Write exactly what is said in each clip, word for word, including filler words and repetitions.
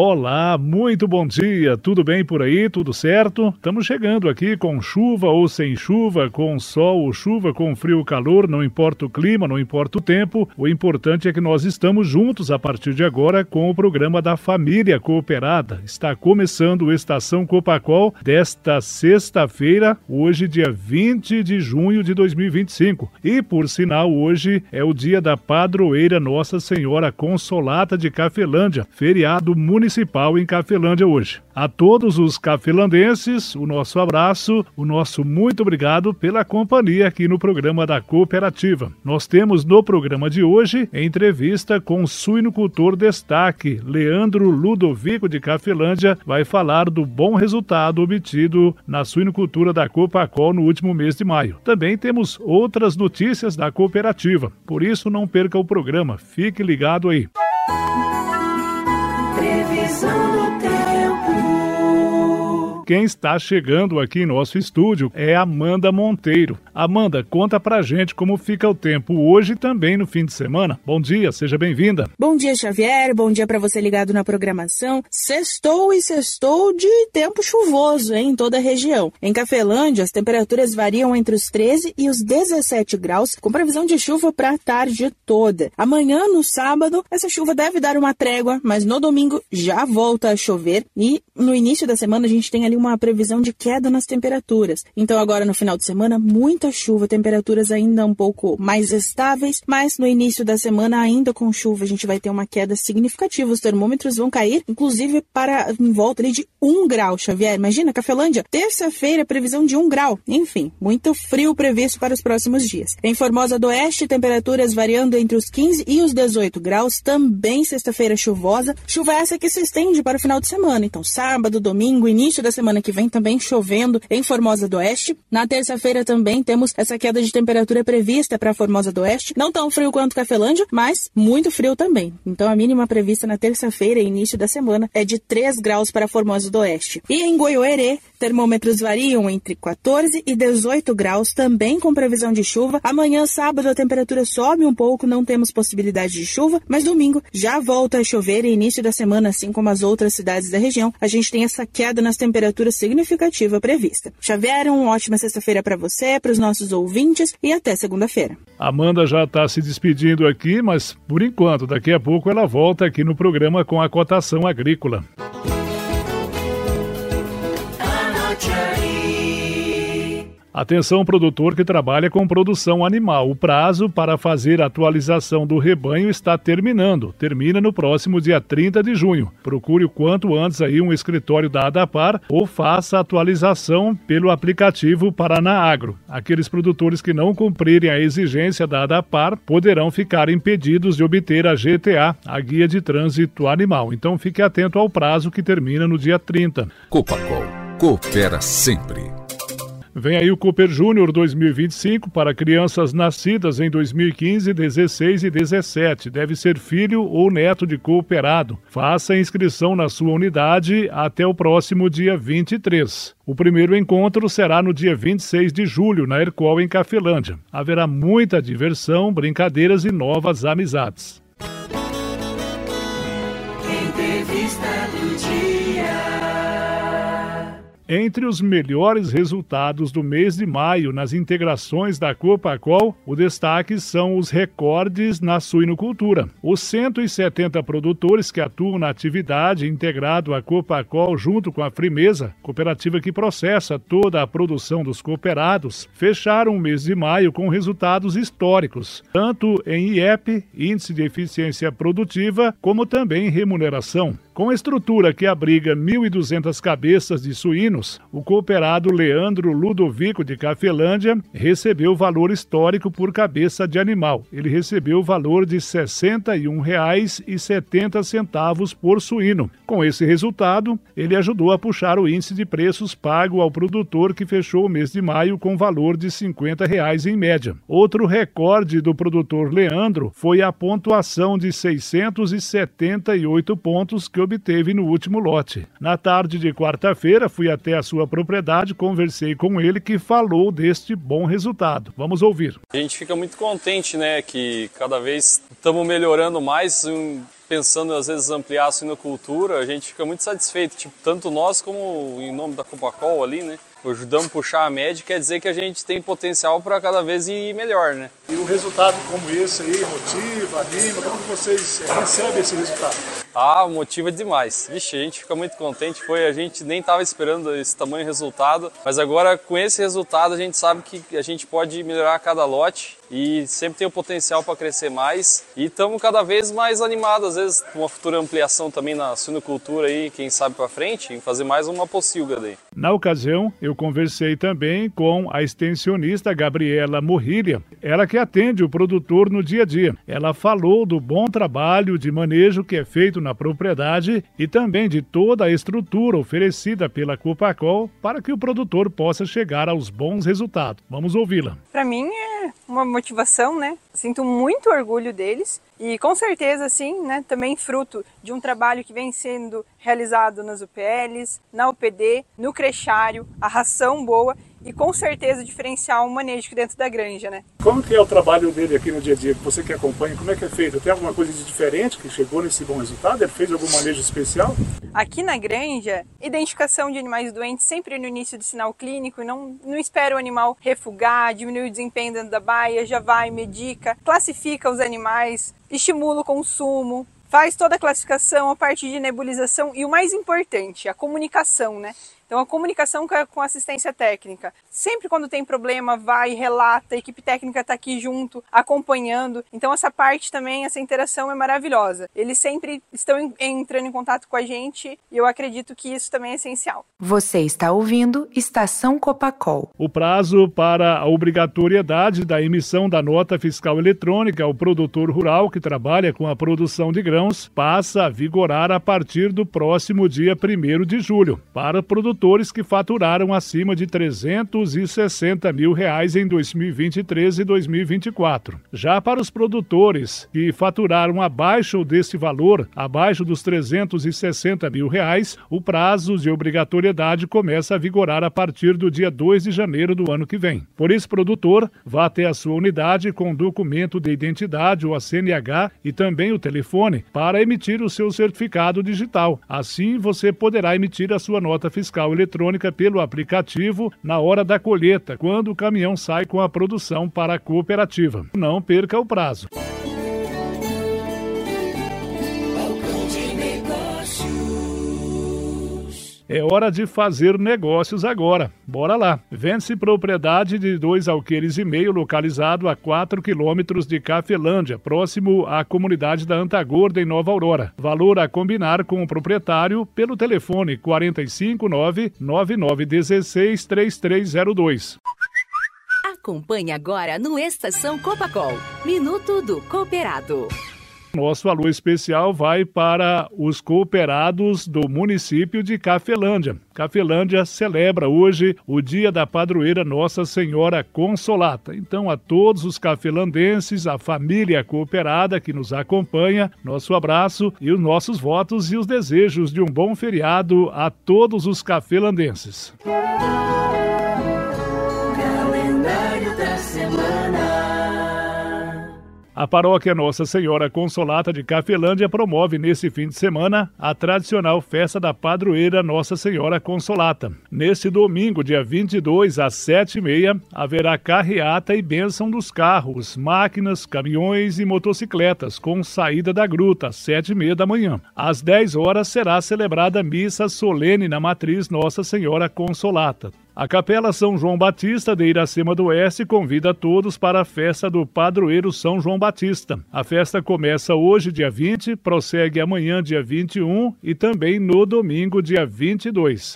Olá, muito bom dia, tudo bem por aí, tudo certo? Estamos chegando aqui com chuva ou sem chuva, com sol ou chuva, com frio ou calor, não importa o clima, não importa o tempo, o importante é que nós estamos juntos a partir de agora com o programa da Família Cooperada. Está começando o Estação Copacol desta sexta-feira, hoje dia vinte de junho de dois mil e vinte e cinco. E por sinal, hoje é o dia da padroeira Nossa Senhora Consolata de Cafelândia, feriado municipal em Cafelândia hoje. A todos os cafelandenses, o nosso abraço, o nosso muito obrigado pela companhia aqui no programa da Cooperativa. Nós temos no programa de hoje entrevista com o suinocultor destaque, Leandro Ludovico de Cafelândia, vai falar do bom resultado obtido na suinocultura da Copacol no último mês de maio. Também temos outras notícias da cooperativa, por isso não perca o programa, fique ligado aí. Previsão do tempo. Quem está chegando aqui em nosso estúdio é Amanda Monteiro. Amanda, conta pra gente como fica o tempo hoje e também no fim de semana. Bom dia, seja bem-vinda. Bom dia, Xavier. Bom dia para você ligado na programação. Sextou e sextou de tempo chuvoso, hein, em toda a região. Em Cafelândia, as temperaturas variam entre os treze e os dezessete graus, com previsão de chuva para a tarde toda. Amanhã, no sábado, essa chuva deve dar uma trégua, mas no domingo já volta a chover e no início da semana a gente tem ali uma previsão de queda nas temperaturas. Então agora no final de semana, muita chuva, temperaturas ainda um pouco mais estáveis, mas no início da semana ainda com chuva a gente vai ter uma queda significativa. Os termômetros vão cair, inclusive para em volta ali de um grau, Xavier. Imagina, Cafelândia, terça-feira, previsão de um grau. Enfim, muito frio previsto para os próximos dias. Em Formosa do Oeste, temperaturas variando entre os quinze e os dezoito graus, também sexta-feira chuvosa. Chuva essa que se estende para o final de semana. Então sábado, domingo, início da semana que vem também chovendo em Formosa do Oeste. Na terça-feira também temos essa queda de temperatura prevista para Formosa do Oeste. Não tão frio quanto Cafelândia, mas muito frio também. Então a mínima prevista na terça-feira, início da semana, é de três graus para Formosa do Oeste. E em Goiôerê, termômetros variam entre quatorze e dezoito graus, também com previsão de chuva. Amanhã, sábado, a temperatura sobe um pouco, não temos possibilidade de chuva, mas domingo já volta a chover e início da semana, assim como as outras cidades da região, a gente tem essa queda nas temperaturas significativa prevista. Xavier, uma ótima sexta-feira para você, para os nossos ouvintes e até segunda-feira. Amanda já está se despedindo aqui, mas por enquanto, daqui a pouco ela volta aqui no programa com a cotação agrícola. Atenção, produtor que trabalha com produção animal. O prazo para fazer a atualização do rebanho está terminando. Termina no próximo dia trinta de junho. Procure o quanto antes aí um escritório da ADAPAR ou faça a atualização pelo aplicativo Paraná Agro. Aqueles produtores que não cumprirem a exigência da ADAPAR poderão ficar impedidos de obter a G T A, a Guia de Trânsito Animal. Então fique atento ao prazo que termina no dia trinta. Copacol, coopera sempre. Vem aí o Cooper Júnior dois mil e vinte e cinco para crianças nascidas em dois mil e quinze, dezesseis e dezessete. Deve ser filho ou neto de cooperado. Faça a inscrição na sua unidade até o próximo dia vinte e três. O primeiro encontro será no dia vinte e seis de julho, na Hercol, em Cafelândia. Haverá muita diversão, brincadeiras e novas amizades. Entrevista do dia. Entre os melhores resultados do mês de maio nas integrações da Copacol, o destaque são os recordes na suinocultura. Os cento e setenta produtores que atuam na atividade integrado à Copacol junto com a Frimeza, cooperativa que processa toda a produção dos cooperados, fecharam o mês de maio com resultados históricos, tanto em I E P, Índice de Eficiência Produtiva, como também em remuneração. Com a estrutura que abriga mil e duzentas cabeças de suínos, o cooperado Leandro Ludovico de Cafelândia recebeu valor histórico por cabeça de animal. Ele recebeu o valor de sessenta e um reais e setenta centavos por suíno. Com esse resultado, ele ajudou a puxar o índice de preços pago ao produtor que fechou o mês de maio com valor de cinquenta reais em média. Outro recorde do produtor Leandro foi a pontuação de seiscentos e setenta e oito pontos que obteve no último lote. Na tarde de quarta-feira, fui até a sua propriedade, conversei com ele que falou deste bom resultado. Vamos ouvir. A gente fica muito contente, né, que cada vez estamos melhorando mais. pensando às vezes ampliar a suinocultura, a gente fica muito satisfeito, tipo, tanto nós como em nome da Copacol ali, né? Ajudamos a puxar a média, quer dizer que a gente tem potencial para cada vez ir melhor, né? E um resultado como esse aí motiva, anima, como vocês recebem esse resultado? Ah, motiva demais. Vixe, a gente fica muito contente, foi, a gente nem estava esperando esse tamanho de resultado, mas agora com esse resultado a gente sabe que a gente pode melhorar a cada lote e sempre tem o potencial para crescer mais e estamos cada vez mais animados, às vezes com uma futura ampliação também na suinocultura aí, quem sabe para frente, em fazer mais uma pocilga daí. Na ocasião, eu conversei também com a extensionista Gabriela Morrilha, ela que atende o produtor no dia a dia. Ela falou do bom trabalho de manejo que é feito na propriedade e também de toda a estrutura oferecida pela Copacol para que o produtor possa chegar aos bons resultados. Vamos ouvi-la. Para mim é uma motivação, né? Sinto muito orgulho deles e com certeza, sim, né? Também fruto de um trabalho que vem sendo realizado nas U P Ls, na U P D, no crechário, a ração boa e com certeza diferenciar um manejo aqui dentro da granja, né? Como que é o trabalho dele aqui no dia a dia, que você que acompanha, como é que é feito? Tem alguma coisa de diferente que chegou nesse bom resultado? Ele fez algum manejo especial? Aqui na granja, identificação de animais doentes sempre no início do sinal clínico, não, não espera o animal refugar, diminui o desempenho dentro da baia, já vai, medica, classifica os animais, estimula o consumo, faz toda a classificação a partir de nebulização e o mais importante, a comunicação, né? Então a comunicação com a assistência técnica. Sempre quando tem problema, vai, relata, a equipe técnica está aqui junto, acompanhando. Então essa parte também, essa interação é maravilhosa. Eles sempre estão entrando em contato com a gente e eu acredito que isso também é essencial. Você está ouvindo Estação Copacol. O prazo para a obrigatoriedade da emissão da nota fiscal eletrônica ao produtor rural que trabalha com a produção de grãos passa a vigorar a partir do próximo dia primeiro de julho. Para produtores que faturaram acima de trezentos e sessenta mil reais em dois mil e vinte e três e dois mil e vinte e quatro. Já para os produtores que faturaram abaixo desse valor, abaixo dos trezentos e sessenta mil reais, o prazo de obrigatoriedade começa a vigorar a partir do dia dois de janeiro do ano que vem. Por isso, produtor, vá até a sua unidade com documento de identidade ou a C N H e também o telefone para emitir o seu certificado digital. Assim, você poderá emitir a sua nota fiscal eletrônica pelo aplicativo na hora da colheita, quando o caminhão sai com a produção para a cooperativa. Não perca o prazo. É hora de fazer negócios agora. Bora lá. Vende-se propriedade de dois alqueires e meio localizado a quatro quilômetros de Cafelândia, próximo à comunidade da Antagorda, em Nova Aurora. Valor a combinar com o proprietário pelo telefone quatro cinco nove, nove nove um seis, três três zero dois. Acompanhe agora no Estação Copacol. Minuto do Cooperado. Nosso alô especial vai para os cooperados do município de Cafelândia. Cafelândia celebra hoje o dia da padroeira Nossa Senhora Consolata. Então, a todos os cafelandenses, a família cooperada que nos acompanha, nosso abraço e os nossos votos e os desejos de um bom feriado a todos os cafelandenses. Calendário da semana. A paróquia Nossa Senhora Consolata de Cafelândia promove nesse fim de semana a tradicional festa da padroeira Nossa Senhora Consolata. Neste domingo, dia vinte e dois, às sete e meia, haverá carreata e bênção dos carros, máquinas, caminhões e motocicletas, com saída da gruta às sete e meia da manhã. Às dez horas será celebrada missa solene na matriz Nossa Senhora Consolata. A Capela São João Batista de Iracema do Oeste convida a todos para a festa do padroeiro São João Batista. A festa começa hoje, dia vinte, prossegue amanhã, dia vinte e um e também no domingo, dia vinte e dois.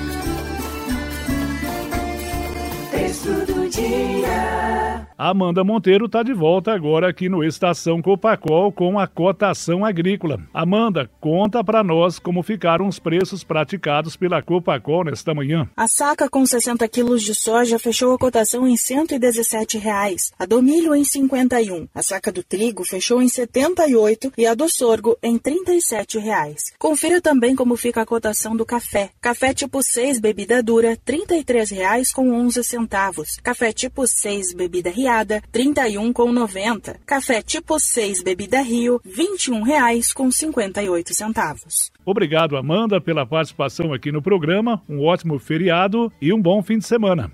Texto do dia. Amanda Monteiro está de volta agora aqui no Estação Copacol com a cotação agrícola. Amanda, conta para nós como ficaram os preços praticados pela Copacol nesta manhã. A saca com sessenta quilos de soja fechou a cotação em cento e dezessete reais, a do milho em cinquenta e um, a saca do trigo fechou em setenta e oito e a do sorgo em trinta e sete reais. Confira também como fica a cotação do café. Café tipo seis, bebida dura, trinta e três reais com onze centavos. Café tipo seis, bebida real, resfriada, trinta e um reais e noventa centavos. Café tipo seis Bebida Rio, vinte e um reais e cinquenta e oito centavos. Obrigado, Amanda, pela participação aqui no programa. Um ótimo feriado e um bom fim de semana.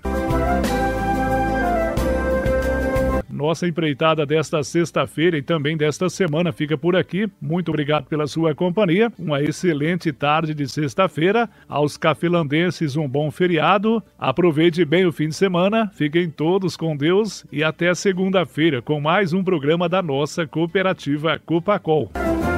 Nossa empreitada desta sexta-feira e também desta semana fica por aqui. Muito obrigado pela sua companhia. Uma excelente tarde de sexta-feira. Aos cafelandenses, um bom feriado. Aproveite bem o fim de semana. Fiquem todos com Deus e até segunda-feira com mais um programa da nossa cooperativa Copacol.